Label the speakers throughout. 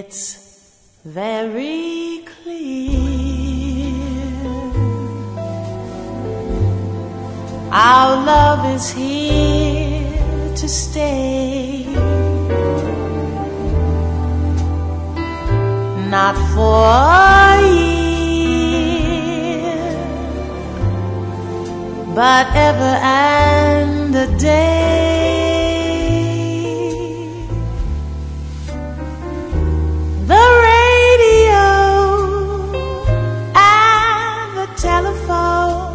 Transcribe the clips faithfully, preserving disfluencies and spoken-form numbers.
Speaker 1: It's very clear our love is here to stay, not for a year, but ever and a day. The radio and the telephone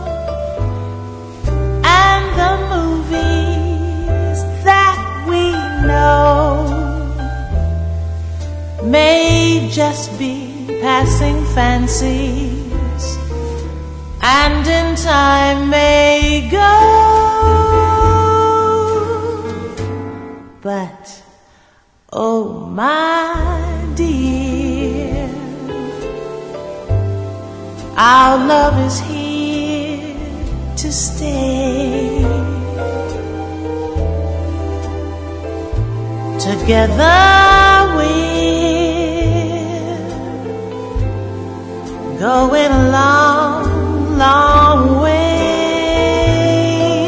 Speaker 1: and the movies that we know may just be passing fancies, and in time may go, but oh my dear, our love is here to stay. Together we're going a long, long way.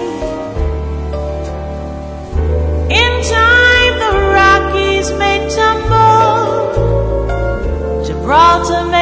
Speaker 1: In time the Rockies may tumble, Gibraltar